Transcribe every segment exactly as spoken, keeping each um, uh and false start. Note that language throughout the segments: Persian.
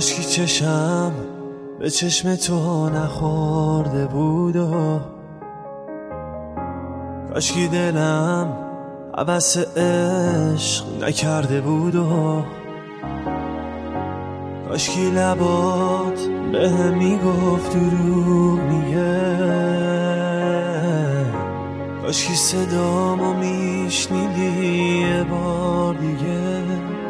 کاشکی چشم به چشم تو نخورده بود و کاشکی دلم عبث عشق نکرده بود و کاشکی لبات به هم میگفت دروغ میگه، کاشکی صدامو میشنیدی یه بار دیگه،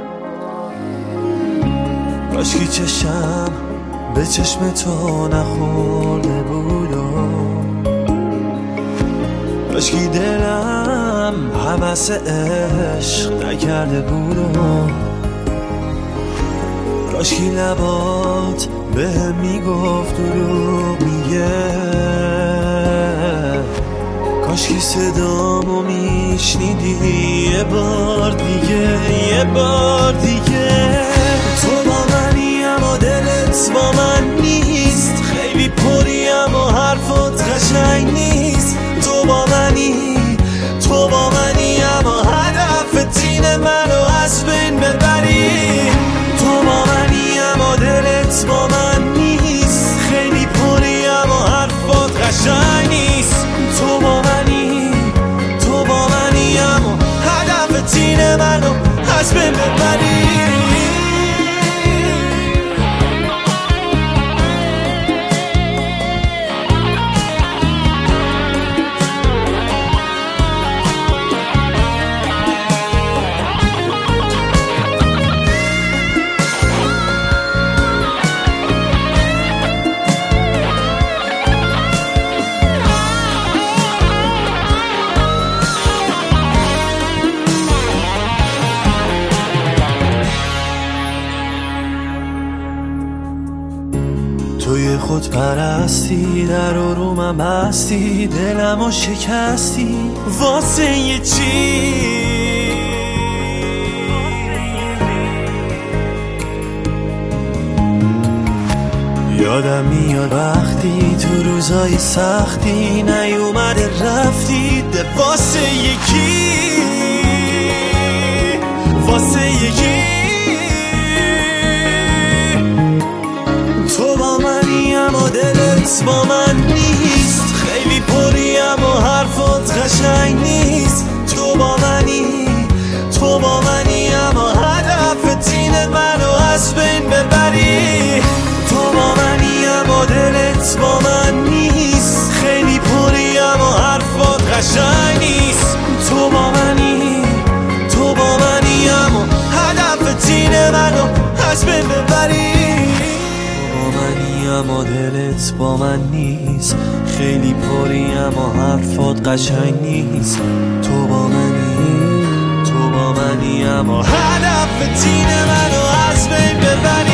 کاشکی چشم به چشم تو نخورده بود و کاشکی دلم هوس عشق نکرده بود و کاشکی لبات به هم میگفت دروغ میگه، کاشکی صدامو میشنیدی یه بار دیگه یه بار دیگه. تو با منی اما دلت با من نیست، خیلی پری اما حرفات قشنگ نیست. تو با منی تو با منی اما هدف تین منو از بین ببری. تو با منی اما دلت با من نیست، خیلی پری اما حرفات قشنگ نیست. تو با منی تو با منی اما هدف تین منو از بین ببری. توی خود پرستی در و رومم بستی، دلمو شکستی واسه یه چی. یادم میاد وقتی تو روزای سختی نیومده رفتی واسه یکی واسه یکی. تو با منی اما دلت با من نیست، خیلی پری اما حرفات قشنگ نیست. تو با منی تو با منی اما هدف تین منو از بین ببری. تو با منی اما دلت با من نیست، خیلی پری اما حرفات قشنگ نیست. تو با منی تو با منی اما هدف تین منو از بین ببری. اما دلت با من نیست، خیلی پری اما حرفات قشنگ نیست. تو با منی تو با منی اما هدف تین منو از بین ببری.